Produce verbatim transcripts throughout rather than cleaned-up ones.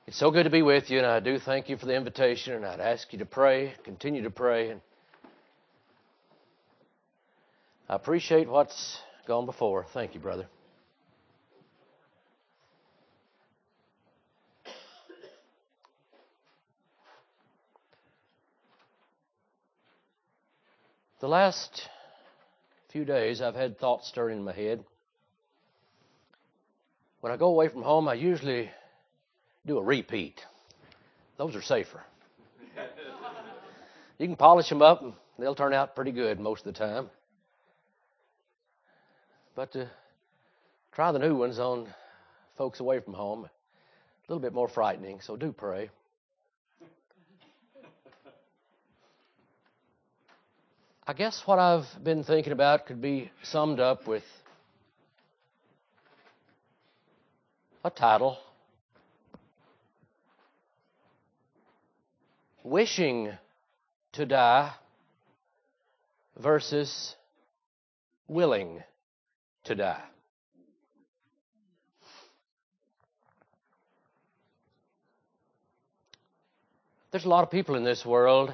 It's so good to be with you, and I do thank you for the invitation, and I'd ask you to pray, continue to pray. And I appreciate what's gone before. Thank you, brother. The last few days, I've had thoughts stirring in my head. When I go away from home, I usually do a repeat. Those are safer. You can polish them up, and they'll turn out pretty good most of the time. But to try the new ones on folks away from home, a little bit more frightening, so do pray. I guess what I've been thinking about could be summed up with a title: Wishing to Die versus Willing to Die. There's a lot of people in this world.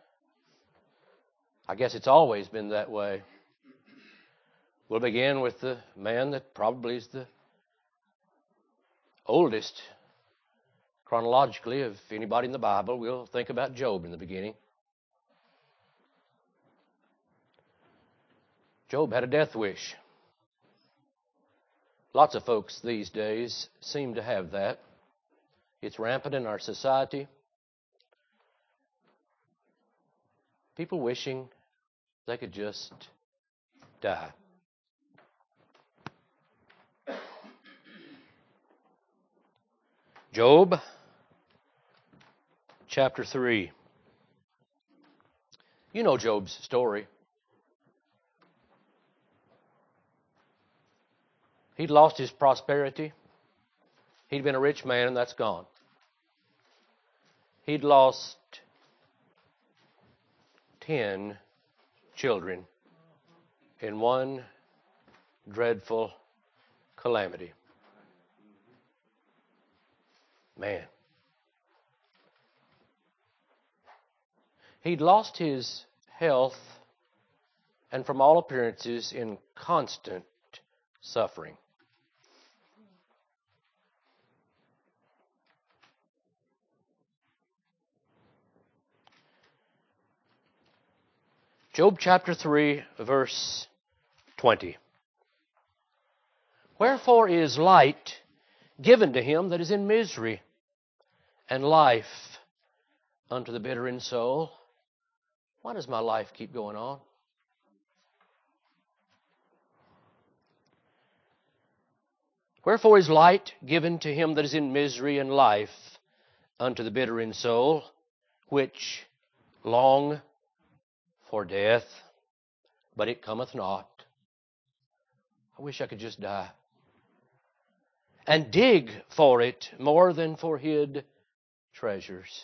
I guess it's always been that way. We'll begin with the man that probably is the oldest chronologically of anybody in the Bible. We'll think about Job in the beginning. Job had a death wish. Lots of folks these days seem to have that. It's rampant in our society. People wishing they could just die. Job, chapter three. You know Job's story. He'd lost his prosperity. He'd been a rich man, and that's gone. He'd lost ten children in one dreadful calamity. Man. He'd lost his health, and from all appearances in constant suffering. Job chapter three, verse twenty. Wherefore is light given to him that is in misery, and life unto the bitter in soul? Why does my life keep going on? Wherefore is light given to him that is in misery, and life unto the bitter in soul, which long for death, but it cometh not. I wish I could just die. And dig for it more than for hid treasures,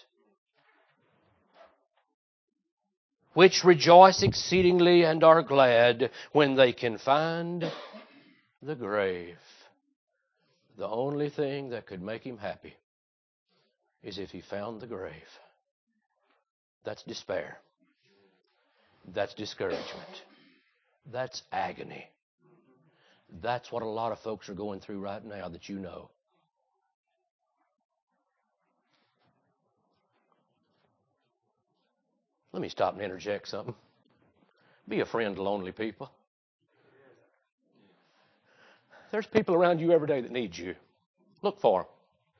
which rejoice exceedingly and are glad when they can find the grave. The only thing that could make him happy is if he found the grave. That's despair. That's discouragement. That's agony. That's what a lot of folks are going through right now that you know. Let me stop and interject something. Be a friend to lonely people. There's people around you every day that need you. Look for them.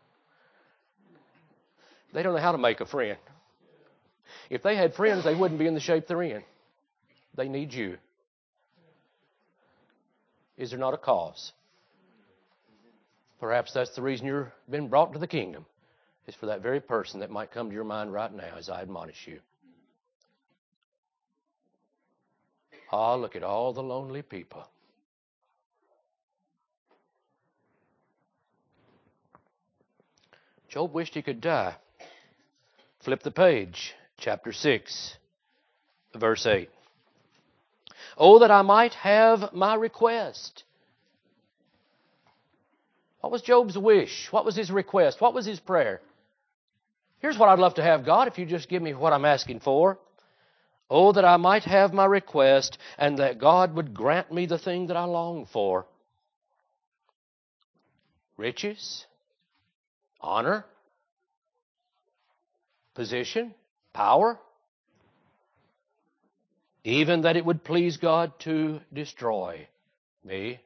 They don't know how to make a friend. If they had friends, they wouldn't be in the shape they're in. They need you. Is there not a cause? Perhaps that's the reason you've been brought to the kingdom, is for that very person that might come to your mind right now as I admonish you. Ah, look at all the lonely people. Job wished he could die. Flip the page, chapter six, verse eight. Oh, that I might have my request. What was Job's wish? What was his request? What was his prayer? Here's what I'd love to have, God, if you just give me what I'm asking for. Oh, that I might have my request, and that God would grant me the thing that I long for. Riches, honor, position, power, even that it would please God to destroy me.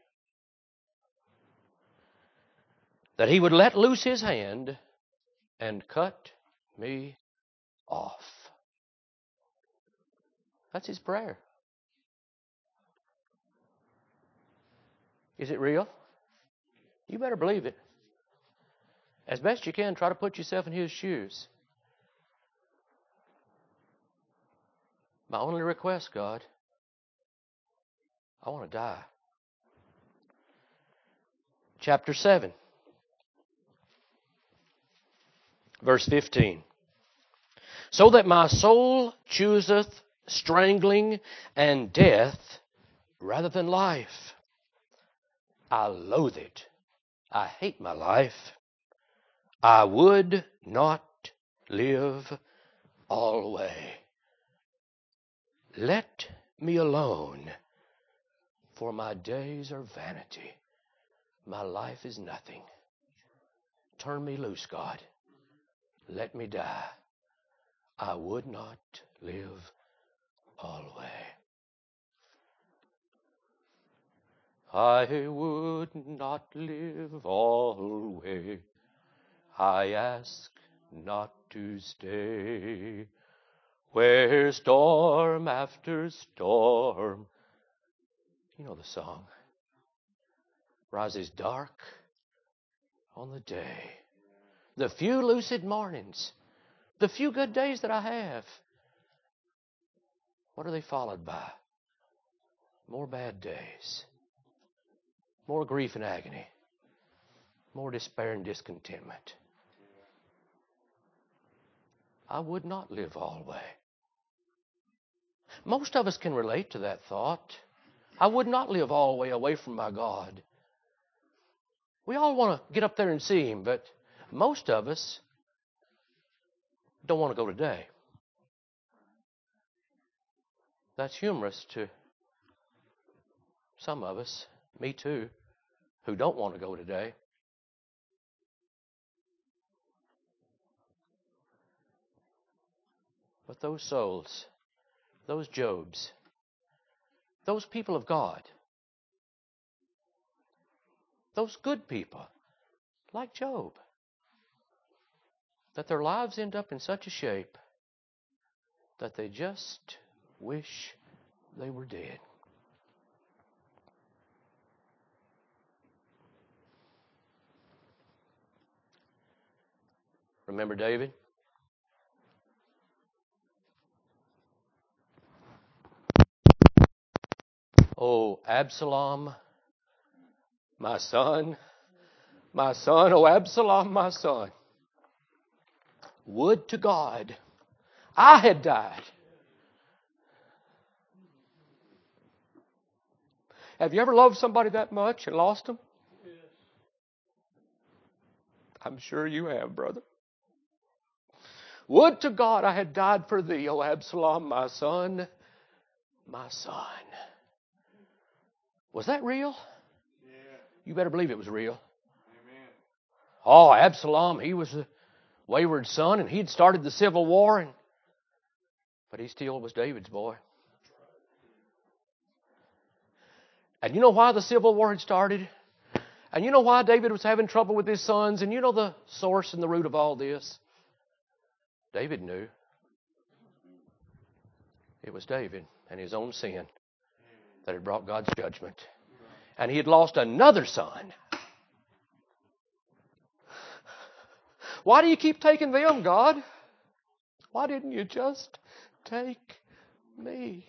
That He would let loose His hand and cut me off. That's his prayer. Is it real? You better believe it. As best you can, try to put yourself in his shoes. My only request, God, I want to die. Chapter seven, verse fifteen. So that my soul chooseth strangling and death rather than life. I loathe it. I hate my life. I would not live alway. Let me alone, for my days are vanity. My life is nothing. Turn me loose, God. Let me die. I would not live alway. I would not live alway. I ask not to stay where storm after storm, you know the song, rises dark on the day. The few lucid mornings, the few good days that I have, what are they followed by? More bad days, more grief and agony, more despair and discontentment. I would not live alway. Most of us can relate to that thought. I would not live alway away from my God. We all want to get up there and see Him, but most of us don't want to go today. That's humorous to some of us, me too, who don't want to go today. But those souls, those Jobs, those people of God, those good people, like Job, that their lives end up in such a shape that they just wish they were dead. Remember David? Oh, Absalom, my son, my son, oh, Absalom, my son. Would to God I had died. Have you ever loved somebody that much and lost them? Yes. I'm sure you have, brother. Would to God I had died for thee, O Absalom, my son, my son. Was that real? Yeah. You better believe it was real. Amen. Oh, Absalom, he was a wayward son, and he'd started the civil war, and but he still was David's boy. And you know why the civil war had started? And you know why David was having trouble with his sons? And you know the source and the root of all this? David knew. It was David and his own sin that had brought God's judgment. And he had lost another son. Why do you keep taking them, God? Why didn't you just take me?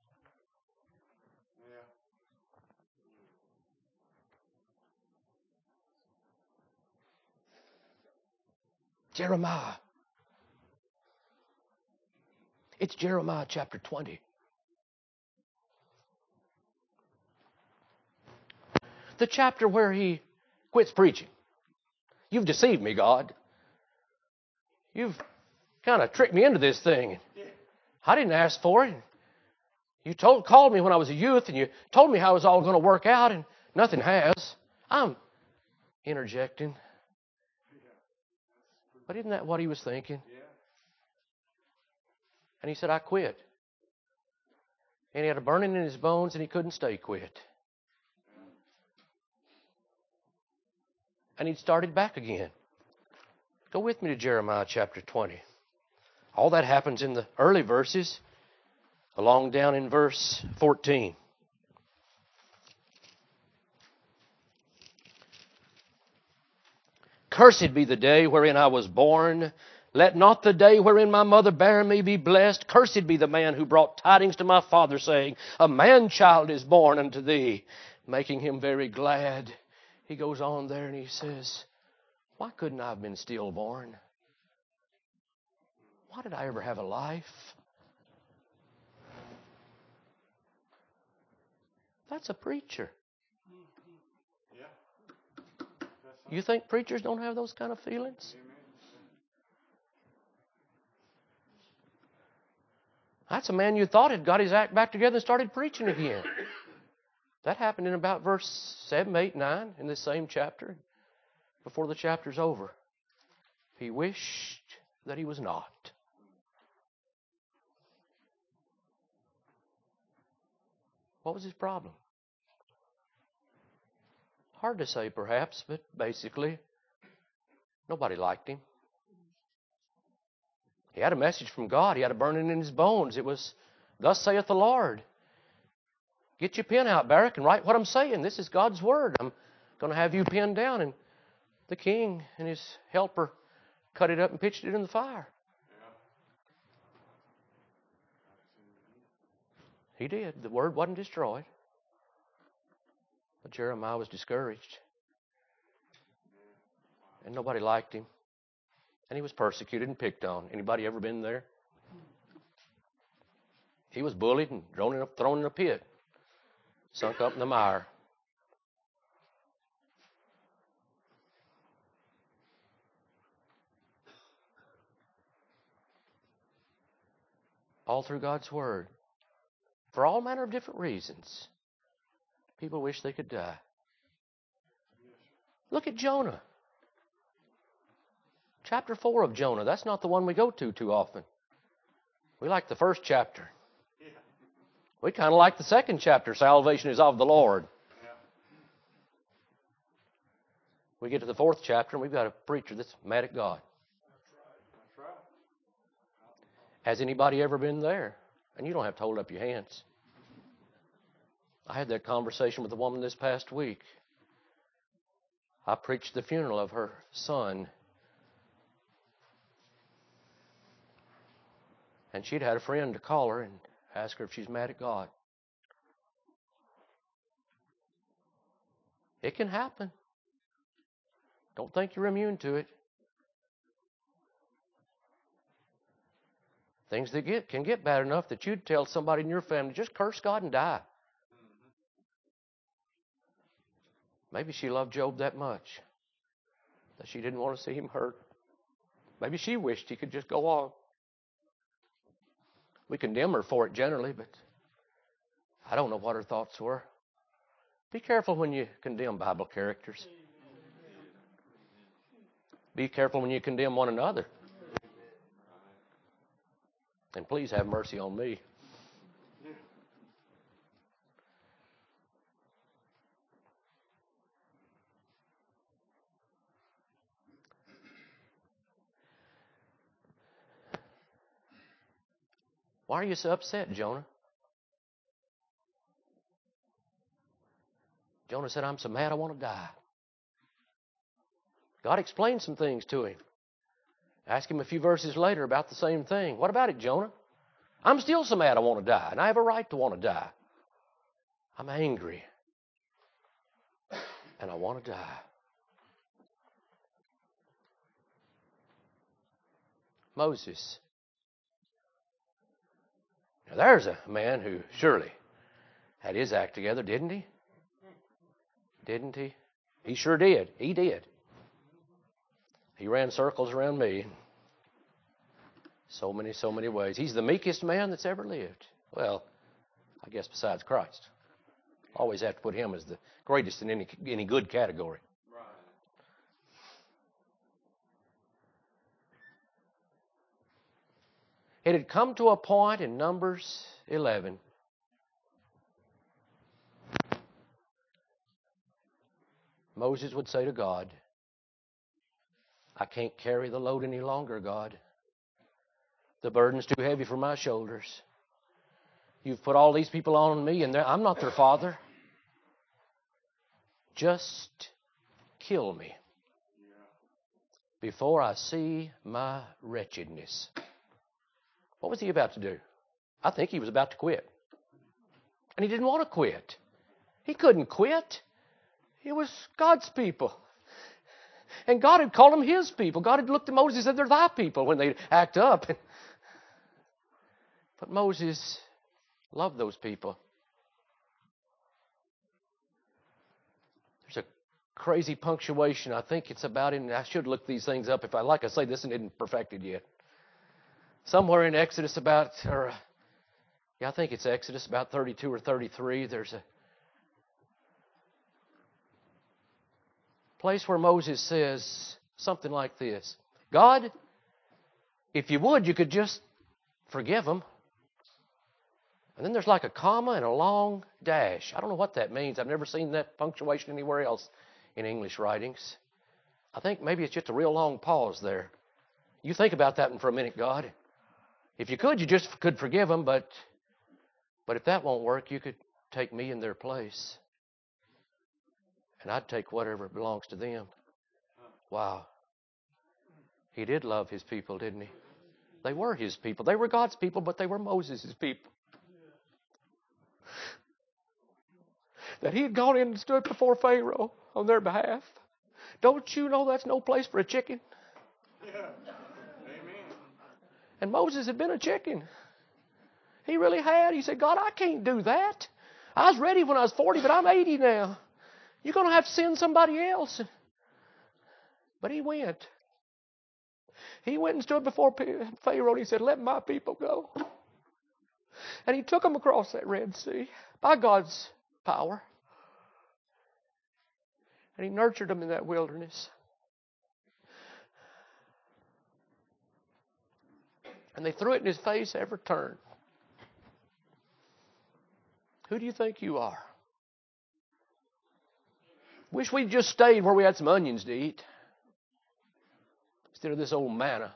Jeremiah. It's Jeremiah chapter twenty. The chapter where he quits preaching. You've deceived me, God. You've kind of tricked me into this thing. I didn't ask for it. You told, called me when I was a youth, and you told me how it was all going to work out, and nothing has. I'm interjecting. But isn't that what he was thinking? And he said, I quit. And he had a burning in his bones, and he couldn't stay quit. And he'd started back again. Go with me to Jeremiah chapter twenty. All that happens in the early verses, along down in verse fourteen. Cursed be the day wherein I was born. Let not the day wherein my mother bare me be blessed. Cursed be the man who brought tidings to my father, saying, a man-child is born unto thee, making him very glad. He goes on there and he says, why couldn't I have been stillborn? Why did I ever have a life? That's a preacher. You think preachers don't have those kind of feelings? That's a man you thought had got his act back together and started preaching again. That happened in about verse seven, eight, nine in this same chapter, before the chapter's over. He wished that he was not. What was his problem? Hard to say, perhaps, but basically, nobody liked him. He had a message from God. He had a burning in his bones. It was, thus saith the Lord. Get your pen out, Barak, and write what I'm saying. This is God's word. I'm going to have you pinned down. And the king and his helper cut it up and pitched it in the fire. He did. The word wasn't destroyed. But Jeremiah was discouraged. And nobody liked him. And he was persecuted and picked on. Anybody ever been there? He was bullied and thrown in a, thrown in a pit. Sunk up in the mire. All through God's Word. For all manner of different reasons. People wish they could die. Look at Jonah. Chapter four of Jonah. That's not the one we go to too often. We like the first chapter. We kind of like the second chapter. Salvation is of the Lord. We get to the fourth chapter and we've got a preacher that's mad at God. Has anybody ever been there? And you don't have to hold up your hands. I had that conversation with a woman this past week. I preached the funeral of her son. And she'd had a friend to call her and ask her if she's mad at God. It can happen. Don't think you're immune to it. Things that get can get bad enough that you'd tell somebody in your family, just curse God and die. Maybe she loved Job that much that she didn't want to see him hurt. Maybe she wished he could just go on. We condemn her for it generally, but I don't know what her thoughts were. Be careful when you condemn Bible characters. Be careful when you condemn one another. And please have mercy on me. Why are you so upset, Jonah? Jonah said, I'm so mad I want to die. God explained some things to him. Ask him a few verses later about the same thing. What about it, Jonah? I'm still so mad I want to die, and I have a right to want to die. I'm angry, and I want to die. Moses. Now there's a man who surely had his act together, didn't he? Didn't he? He sure did. He did. He ran circles around me. So many, so many ways. He's the meekest man that's ever lived. Well, I guess besides Christ. Always have to put him as the greatest in any any good category. It had come to a point in Numbers eleven. Moses would say to God, I can't carry the load any longer, God. The burden's too heavy for my shoulders. You've put all these people on me, and I'm not their father. Just kill me before I see my wretchedness. What was he about to do? I think he was about to quit. And he didn't want to quit. He couldn't quit. It was God's people. And God had called them His people. God had looked at Moses and said, they're thy people when they act up. But Moses loved those people. There's a crazy punctuation. I think it's about in, I should look these things up. If I, like I say, this isn't perfected yet. Somewhere in Exodus about, or yeah, I think it's Exodus about thirty-two or thirty-three, there's a place where Moses says something like this. God, if you would, you could just forgive them. And then there's like a comma and a long dash. I don't know what that means. I've never seen that punctuation anywhere else in English writings. I think maybe it's just a real long pause there. You think about that one for a minute, God. If you could, you just could forgive them, but but if that won't work, you could take me in their place. And I'd take whatever belongs to them. Wow. He did love His people, didn't He? They were His people. They were God's people, but they were Moses' people. That He had gone in and stood before Pharaoh on their behalf. Don't you know that's no place for a chicken? Yeah. And Moses had been a chicken. He really had. He said, God, I can't do that. I was ready when I was forty, but I'm eighty now. You're going to have to send somebody else. But he went. He went and stood before Pharaoh and he said, let my people go. And he took them across that Red Sea by God's power. And he nurtured them in that wilderness. And they threw it in his face every turn. Who do you think you are? Wish we'd just stayed where we had some onions to eat instead of this old manna.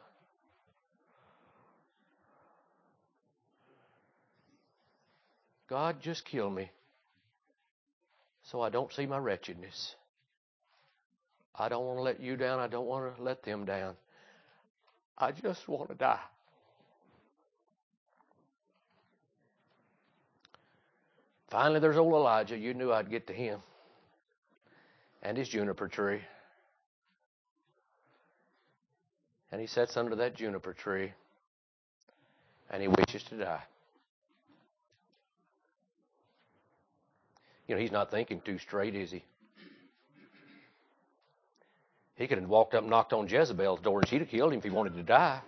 God, just kill me so I don't see my wretchedness. I don't want to let you down. I don't want to let them down. I just want to die. Finally, there's old Elijah. You knew I'd get to him. And his juniper tree. And he sits under that juniper tree. And he wishes to die. You know, he's not thinking too straight, is he? He could have walked up and knocked on Jezebel's door and she'd have killed him if he wanted to die.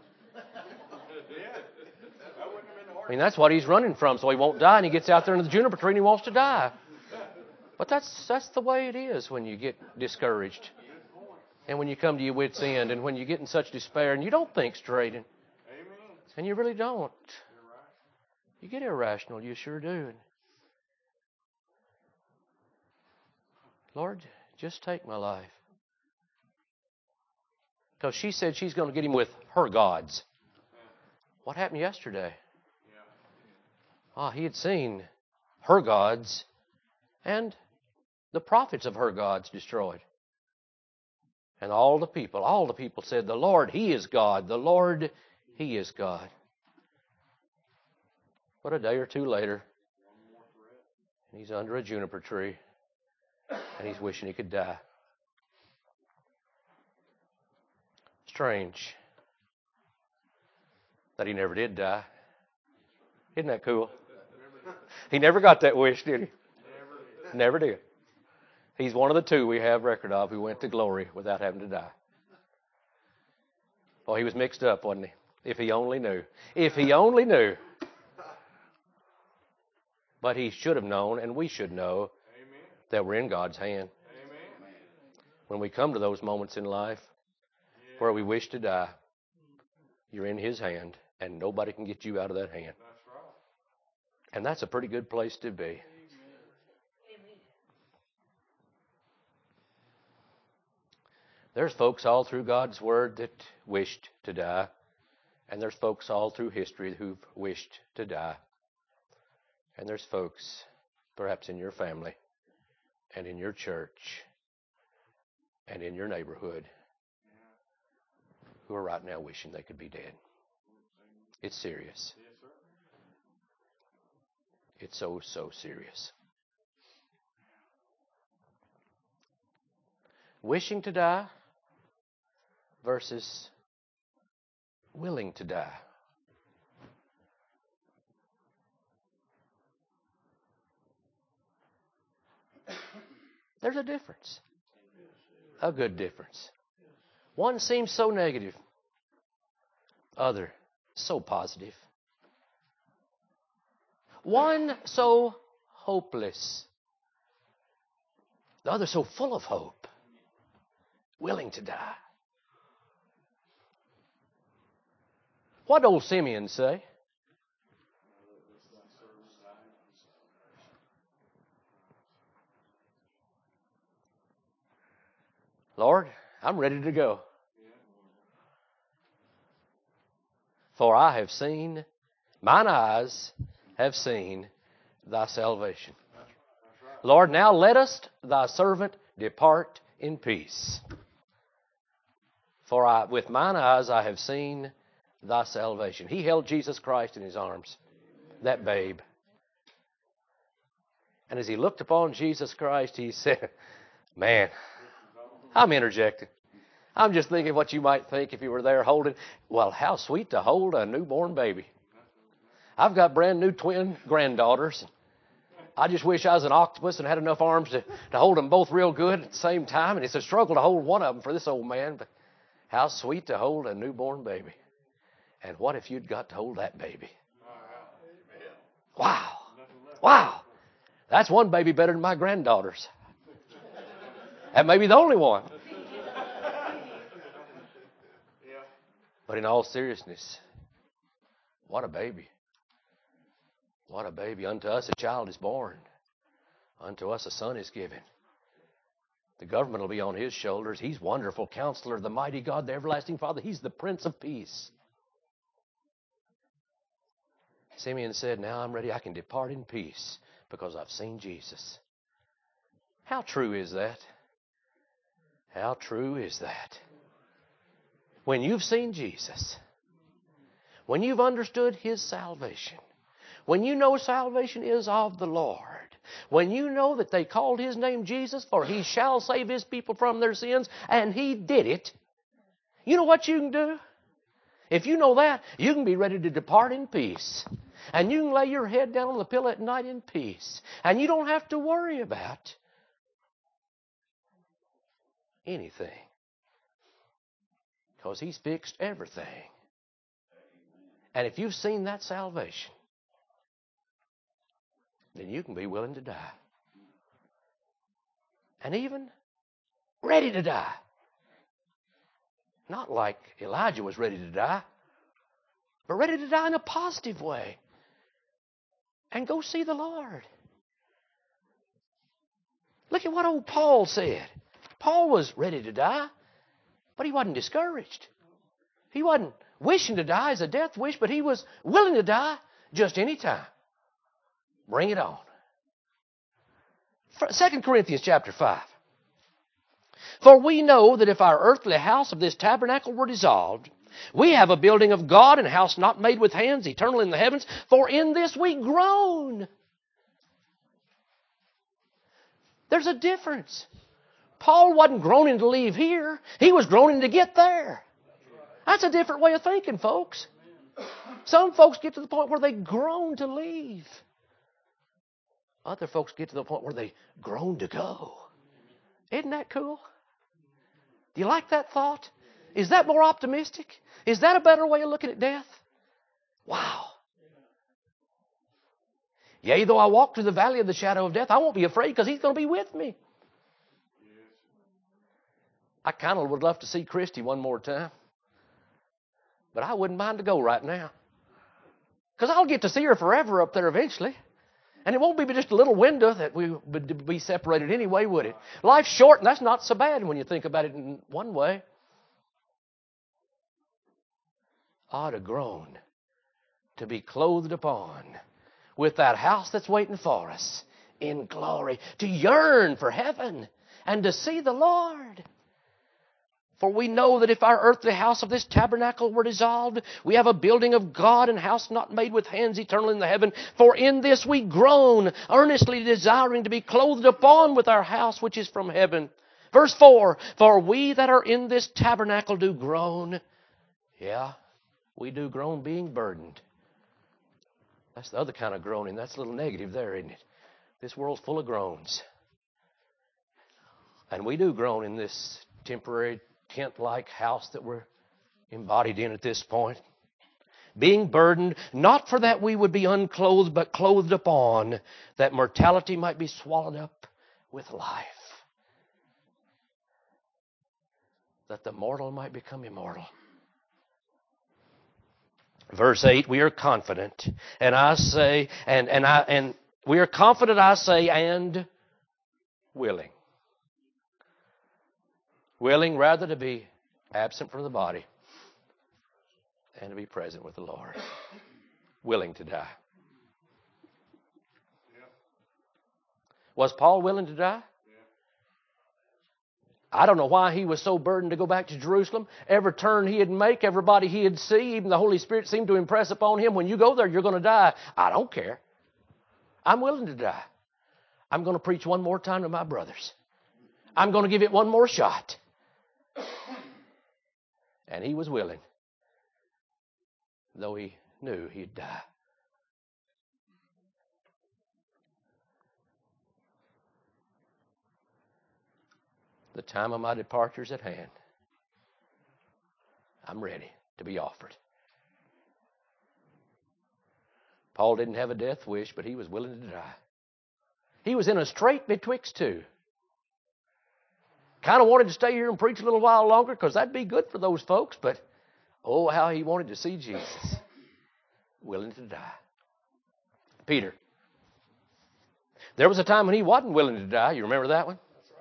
I mean, that's what he's running from, so he won't die, and he gets out there under the juniper tree and he wants to die. But that's that's the way it is when you get discouraged. And when you come to your wit's end, and when you get in such despair, and you don't think straight, and, and you really don't. You get irrational, you sure do. Lord, just take my life. Because she said she's going to get him with her gods. What happened yesterday? Ah, he had seen her gods and the prophets of her gods destroyed. And all the people, all the people said, the Lord, He is God. The Lord, He is God. But a day or two later, he's under a juniper tree and he's wishing he could die. Strange that he never did die. Isn't that cool? He never got that wish, did he? Never did. He's one of the two we have record of who went to glory without having to die. Oh, he was mixed up, wasn't he? If he only knew. If he only knew. But he should have known, and we should know, Amen. That we're in God's hand. Amen. When we come to those moments in life yeah. where we wish to die, you're in his hand, and nobody can get you out of that hand. That's right. And that's a pretty good place to be. Amen. There's folks all through God's Word that wished to die, and there's folks all through history who've wished to die. And there's folks, perhaps in your family, and in your church, and in your neighborhood, who are right now wishing they could be dead. It's serious. It's so, so serious. Wishing to die versus willing to die. There's a difference. A good difference. One seems so negative. Other so positive. One so hopeless. The other so full of hope. Willing to die. What did old Simeon say? Lord, I'm ready to go. For I have seen, mine eyes have seen thy salvation. Lord, now lettest thy servant depart in peace. For I, with mine eyes I have seen thy salvation. He held Jesus Christ in his arms, that babe. And as he looked upon Jesus Christ, he said, man, I'm interjecting. I'm just thinking what you might think if you were there holding. Well, how sweet to hold a newborn baby. I've got brand new twin granddaughters. I just wish I was an octopus and had enough arms to, to hold them both real good at the same time. And it's a struggle to hold one of them for this old man. But how sweet to hold a newborn baby. And what if you'd got to hold that baby? Wow. Wow. That's one baby better than my granddaughters. That may be the only one. But in all seriousness, what a baby. What a baby. Unto us a child is born. Unto us a son is given. The government will be on his shoulders. He's wonderful counselor, the mighty God, the everlasting Father. He's the Prince of Peace. Simeon said, now I'm ready. I can depart in peace because I've seen Jesus. How true is that? How true is that? When you've seen Jesus, when you've understood his salvation, when you know salvation is of the Lord, when you know that they called his name Jesus, for he shall save his people from their sins, and he did it, you know what you can do? If you know that, you can be ready to depart in peace. And you can lay your head down on the pillow at night in peace. And you don't have to worry about anything. Because he's fixed everything. And if you've seen that salvation, then you can be willing to die. And even ready to die. Not like Elijah was ready to die, but ready to die in a positive way. And go see the Lord. Look at what old Paul said. Paul was ready to die, but he wasn't discouraged. He wasn't wishing to die as a death wish, but he was willing to die just any time. Bring it on. Second Corinthians chapter five. For we know that if our earthly house of this tabernacle were dissolved, we have a building of God, and a house not made with hands, eternal in the heavens. For in this we groan. There's a difference. Paul wasn't groaning to leave here. He was groaning to get there. That's a different way of thinking, folks. Some folks get to the point where they groan to leave. Other folks get to the point where they groan to go. Isn't that cool? Do you like that thought? Is that more optimistic? Is that a better way of looking at death? Wow. Yea, though I walk through the valley of the shadow of death, I won't be afraid because He's going to be with me. I kind of would love to see Christy one more time. But I wouldn't mind to go right now. Because I'll get to see her forever up there eventually. And it won't be just a little window that we would be separated anyway, would it? Life's short, and that's not so bad when you think about it in one way. Ought to groan to be clothed upon with that house that's waiting for us in glory, to yearn for heaven and to see the Lord. For we know that if our earthly house of this tabernacle were dissolved, we have a building of God and house not made with hands eternal in the heaven. For in this we groan, earnestly desiring to be clothed upon with our house which is from heaven. Verse four, for we that are in this tabernacle do groan. Yeah, we do groan being burdened. That's the other kind of groaning. That's a little negative there, isn't it? This world's full of groans. And we do groan in this temporary tent-like house that we're embodied in at this point. Being burdened, not for that we would be unclothed, but clothed upon, that mortality might be swallowed up with life. That the mortal might become immortal. Verse eight, we are confident, and I say, and, and I and we are confident, I say, and willing. Willing rather to be absent from the body and to be present with the Lord. Willing to die. Was Paul willing to die? I don't know why he was so burdened to go back to Jerusalem. Every turn he'd make, everybody he'd see, even the Holy Spirit seemed to impress upon him, when you go there, you're going to die. I don't care. I'm willing to die. I'm going to preach one more time to my brothers. I'm going to give it one more shot. And he was willing, though he knew he'd die. The time of my departure is at hand. I'm ready to be offered. Paul didn't have a death wish, but he was willing to die. He was in a strait betwixt two. Kind of wanted to stay here and preach a little while longer because that'd be good for those folks, but oh, how he wanted to see Jesus. Willing to die. Peter. There was a time when he wasn't willing to die. You remember that one?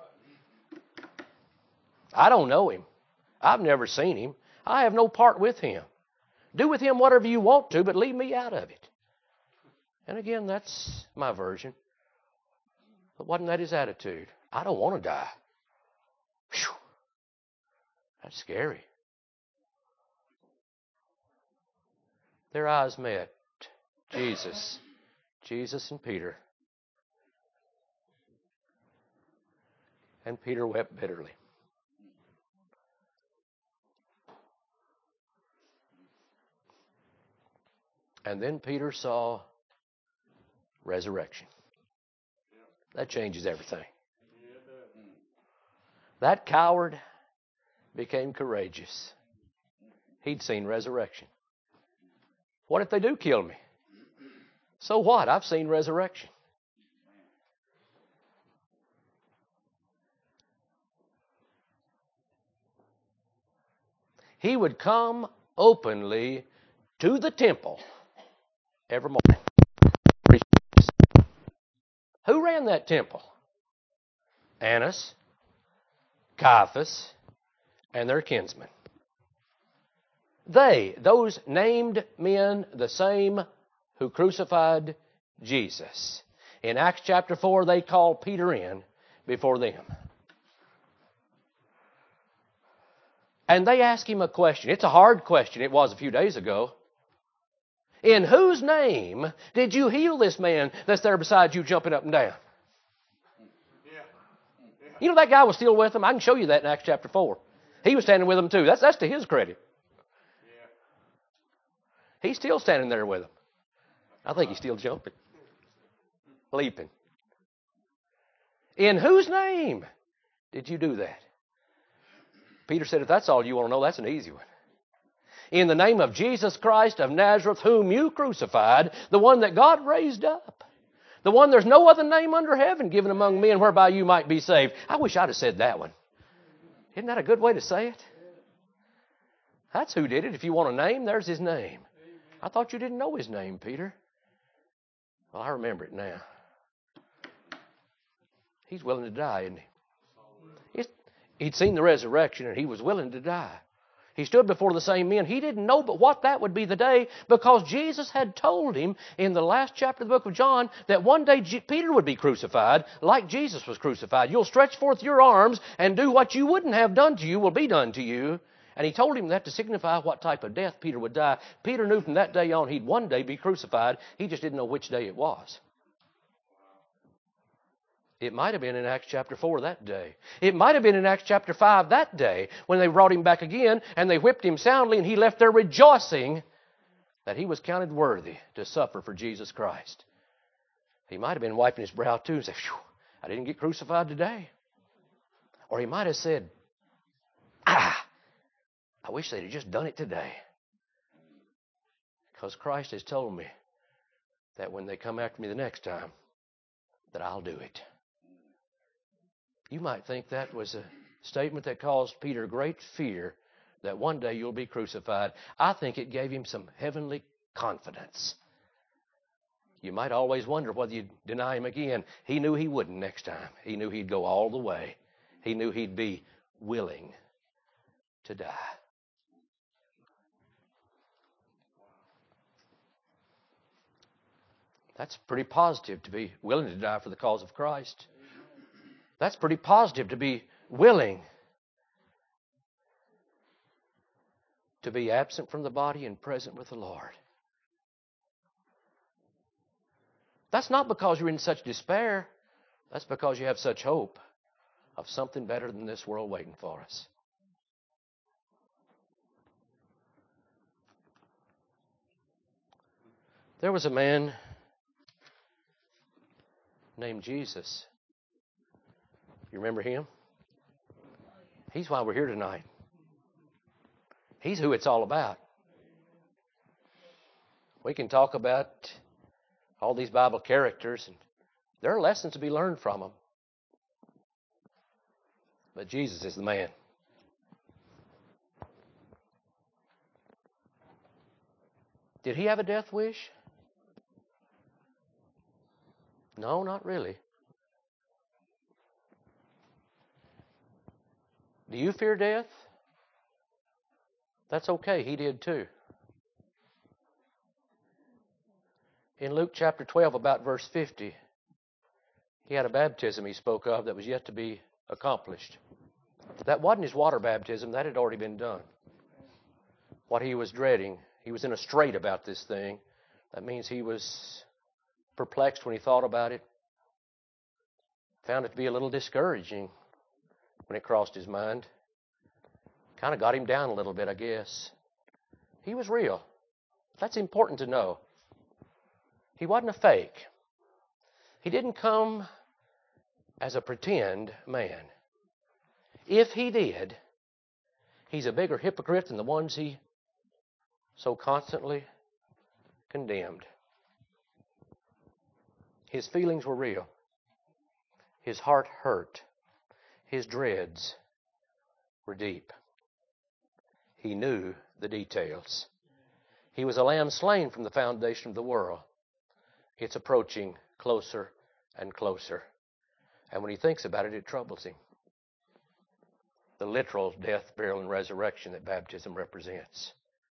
I don't know him. I've never seen him. I have no part with him. Do with him whatever you want to, but leave me out of it. And again, that's my version. But wasn't that his attitude? I don't want to die. Whew. That's scary. Their eyes met. Jesus. Jesus and Peter. And Peter wept bitterly. And then Peter saw resurrection. That changes everything. That coward became courageous. He'd seen resurrection. What if they do kill me? So what? I've seen resurrection. He would come openly to the temple every morning. Who ran that temple? Annas, Caiaphas, and their kinsmen. They, those named men, the same who crucified Jesus. In Acts chapter four, they called Peter in before them. And they asked him a question. It's a hard question. It was a few days ago. In whose name did you heal this man that's there beside you jumping up and down? Yeah. Yeah. You know, that guy was still with them. I can show you that in Acts chapter four. He was standing with them too. That's, that's to his credit. Yeah. He's still standing there with them. I think he's still jumping, leaping. In whose name did you do that? Peter said, if that's all you want to know, that's an easy one. In the name of Jesus Christ of Nazareth, whom you crucified, the one that God raised up. The one there's no other name under heaven given among men whereby you might be saved. I wish I'd have said that one. Isn't that a good way to say it? That's who did it. If you want a name, there's his name. I thought you didn't know his name, Peter. Well, I remember it now. He's willing to die, isn't he? He's, he'd seen the resurrection and he was willing to die. He stood before the same men. He didn't know but what that would be the day, because Jesus had told him in the last chapter of the book of John that one day G- Peter would be crucified like Jesus was crucified. You'll stretch forth your arms and do what you wouldn't have done to you will be done to you. And he told him that to signify what type of death Peter would die. Peter knew from that day on he'd one day be crucified. He just didn't know which day it was. It might have been in Acts chapter four that day. It might have been in Acts chapter five that day when they brought him back again and they whipped him soundly and he left there rejoicing that he was counted worthy to suffer for Jesus Christ. He might have been wiping his brow too and said, phew, I didn't get crucified today. Or he might have said, ah, I wish they'd have just done it today. Because Christ has told me that when they come after me the next time, that I'll do it. You might think that was a statement that caused Peter great fear that one day you'll be crucified. I think it gave him some heavenly confidence. You might always wonder whether you'd deny him again. He knew he wouldn't next time. He knew he'd go all the way. He knew he'd be willing to die. That's pretty positive, to be willing to die for the cause of Christ. That's pretty positive, to be willing to be absent from the body and present with the Lord. That's not because you're in such despair. That's because you have such hope of something better than this world waiting for us. There was a man named Jesus. You remember him? He's why we're here tonight. He's who it's all about. We can talk about all these Bible characters, and there are lessons to be learned from them. But Jesus is the man. Did he have a death wish? No, not really. Do you fear death? That's okay. He did too. In Luke chapter twelve, about verse fifty, he had a baptism he spoke of that was yet to be accomplished. That wasn't his water baptism. That had already been done. What he was dreading, he was in a strait about this thing. That means he was perplexed when he thought about it. Found it to be a little discouraging when it crossed his mind. Kind of got him down a little bit, I guess. He was real. That's important to know. He wasn't a fake. He didn't come as a pretend man. If he did, he's a bigger hypocrite than the ones he so constantly condemned. His feelings were real. His heart hurt. His dreads were deep. He knew the details. He was a lamb slain from the foundation of the world. It's approaching closer and closer. And when he thinks about it, it troubles him. The literal death, burial, and resurrection that baptism represents.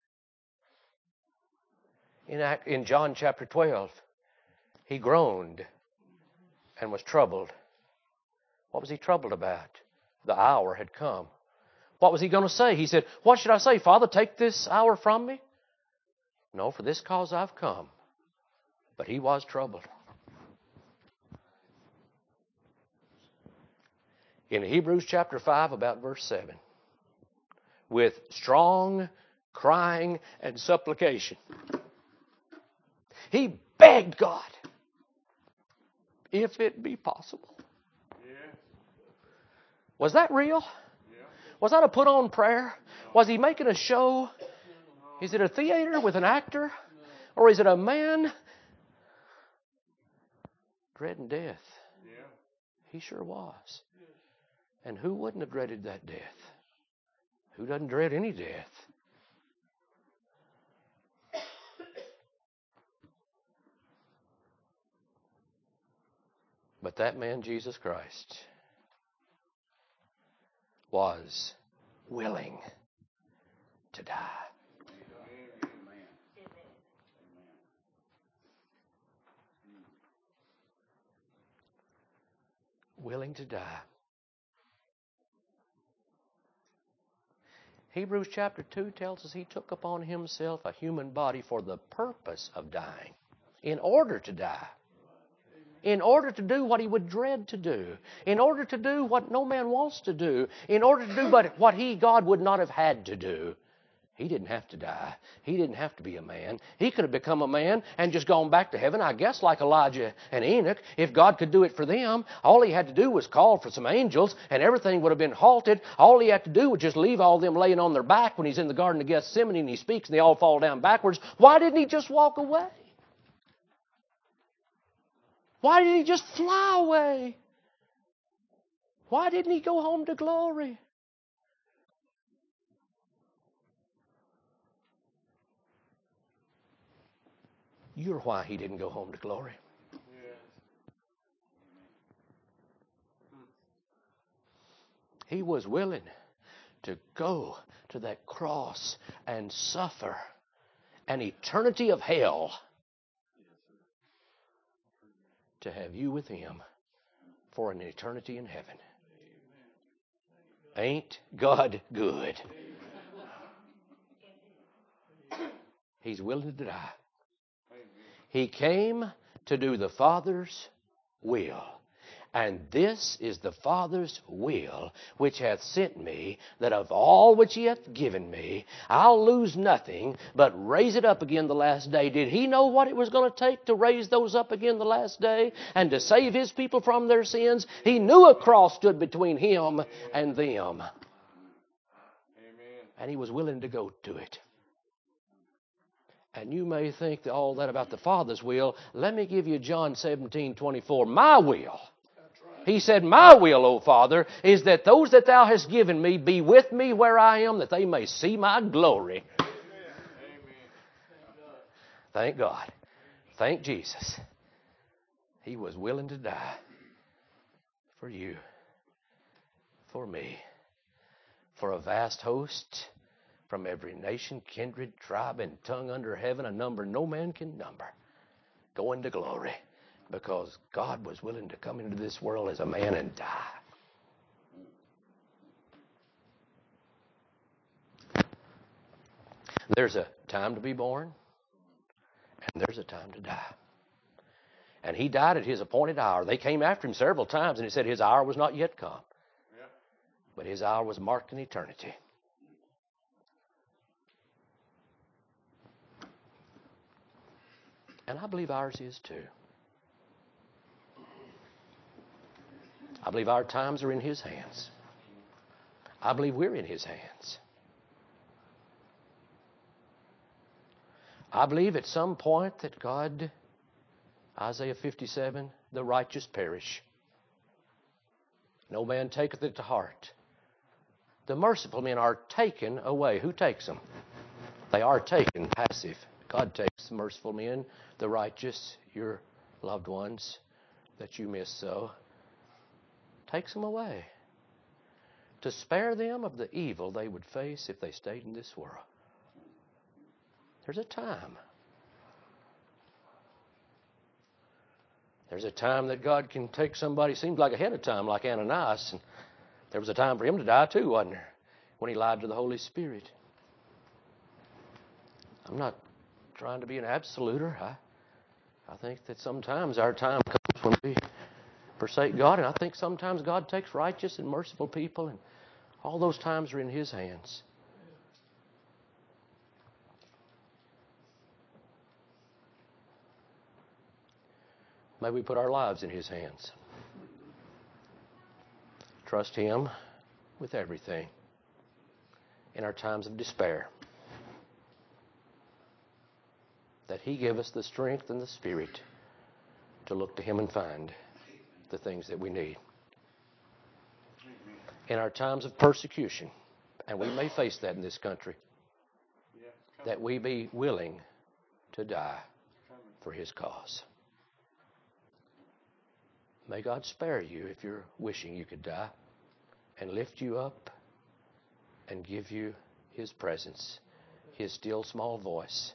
In, in John chapter twelve, he groaned and was troubled. What was he troubled about? The hour had come. What was he going to say? He said, what should I say? Father, take this hour from me? No, for this cause I've come. But he was troubled. In Hebrews chapter five, about verse seven, with strong crying and supplication, he begged God, if it be possible. Yeah. Was that real? Yeah. Was that a put-on prayer? Was he making a show? Is it a theater with an actor? Or is it a man dreading death? He sure was. And who wouldn't have dreaded that death? Who doesn't dread any death? But that man, Jesus Christ, was willing to die. Willing to die. Hebrews chapter two tells us he took upon himself a human body for the purpose of dying, in order to die, in order to do what he would dread to do, in order to do what no man wants to do, in order to do but what he, God, would not have had to do. He didn't have to die. He didn't have to be a man. He could have become a man and just gone back to heaven, I guess, like Elijah and Enoch. If God could do it for them, all he had to do was call for some angels and everything would have been halted. All he had to do was just leave all them laying on their back when he's in the Garden of Gethsemane and he speaks and they all fall down backwards. Why didn't he just walk away? Why did he just fly away? Why didn't he go home to glory? You're why he didn't go home to glory. He was willing to go to that cross and suffer an eternity of hell to have you with him for an eternity in heaven. Ain't God good? He's willing to die. He came to do the Father's will. And this is the Father's will, which hath sent me, that of all which he hath given me, I'll lose nothing, but raise it up again the last day. Did he know what it was going to take to raise those up again the last day and to save his people from their sins? He knew a cross stood between him and them. Amen. And he was willing to go to it. And you may think that all that about the Father's will. Let me give you John seventeen twenty-four. My will. He said, my will, O Father, is that those that thou hast given me be with me where I am, that they may see my glory. Amen. Thank God. Thank Jesus. He was willing to die for you, for me, for a vast host from every nation, kindred, tribe, and tongue under heaven, a number no man can number, going to glory, because God was willing to come into this world as a man and die. There's a time to be born, and there's a time to die. And he died at his appointed hour. They came after him several times, and he said his hour was not yet come. Yeah. But his hour was marked in eternity. And I believe ours is too. I believe our times are in his hands. I believe we're in his hands. I believe at some point that God, Isaiah fifty-seven, the righteous perish. No man taketh it to heart. The merciful men are taken away. Who takes them? They are taken, passive. God takes the merciful men, the righteous, your loved ones that you miss so, takes them away to spare them of the evil they would face if they stayed in this world. There's a time. There's a time that God can take somebody, seems like ahead of time, like Ananias. And there was a time for him to die too, wasn't there? When he lied to the Holy Spirit. I'm not trying to be an absoluter. I, I think that sometimes our time comes when we forsake God, and I think sometimes God takes righteous and merciful people, and all those times are in his hands. May we put our lives in his hands. Trust him with everything. in our times of despair, that He give us the strength and the spirit to look to Him and find the things that we need. In our times of persecution, and we may face that in this country, that we be willing to die for His cause. May God spare you if you're wishing you could die, and lift you up and give you His presence, His still small voice.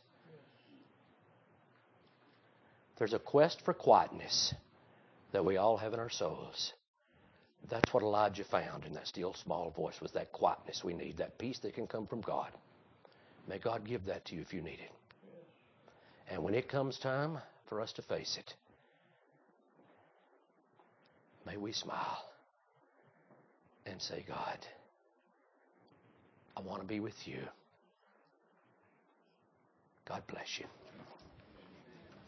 There's a quest for quietness that we all have in our souls. That's what Elijah found in that still small voice, was that quietness we need, that peace that can come from God. May God give that to you if you need it. And when it comes time for us to face it, may we smile and say, God, I want to be with you. God bless you.